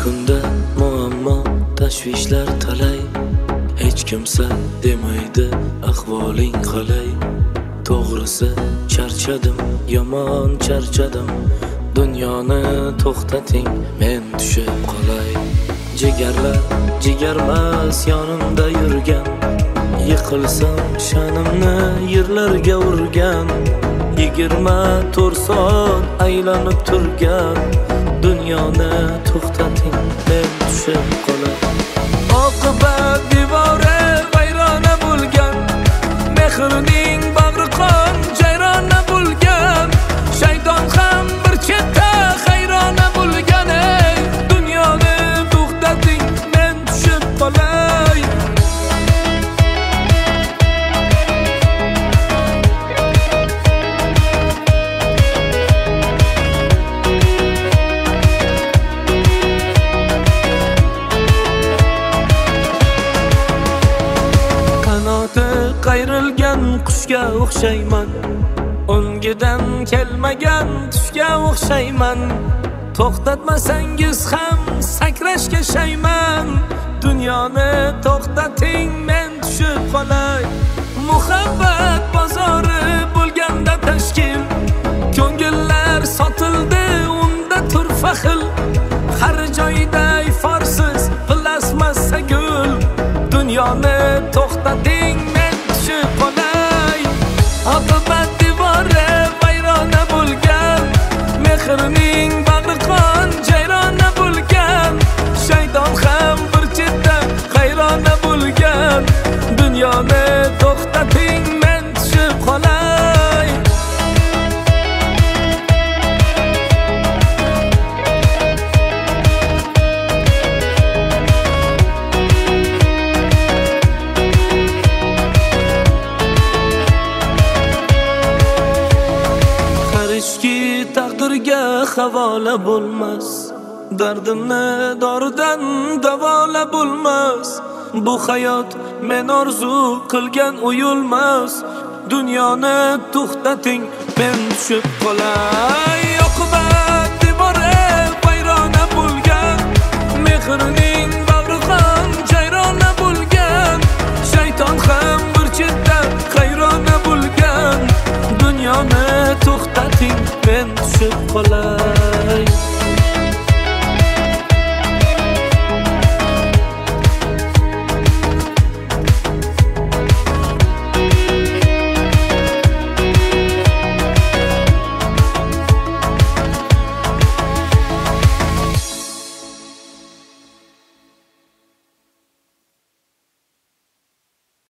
kunda muammo tashvishlar talay, hech kimsa demaydi ahvoling qalay. To'g'risi charchadim, yomon charchadim, dunyoni to'xtating, men tushib qolay. Jigarlar jigarmas yonimda yurgan, yiqilsam sha'nimni yerlarga urgan. 24 soat aylanib turgan, dunyoni to'xtating, men tushib qolay. Oqibat devori vayrona bo'lgan, mehrning bag'ri qon jayrona bo'lgan. Shayton ham bir chetda hayrona bo'lgan. Ey dunyoni to'xtating, men tushib qolay. Qayrilgan qushga o'xshayman, o'ngidan kelmagan tushga o'xshayman. To'xtatmasangiz ham sakrashga shayman, dunyoni to'xtating, men tushib qolay. Muhabbat bozori bo'lganda tashkil, ko'ngillar sotildi unda turfa xil. Har joyda iforsiz plasmassa gul, dunyoni to'xtating, men tushib qolay. Oqibat devori vayrona bo'lgan, mehrning bag'ri qon jayrona bo'lgan. Shayton ham bir chetda hayrona bo'lgan, dunyoni to'xtating, men tushib qolay. Qarishki taqdirga havola bo'lmas, dardimni doridan davola bo'lmas. Bu hayot men orzu qilgan o'yilmas, dunyoni to'xtating, men tushib qolay. Oqibat devori vayrona bo'lgan, mehrning bag'ri qon jayrona bo'lgan. Shayton ham bir chetda hayrona bo'lgan, dunyoni to'xtating, men tushib qolay.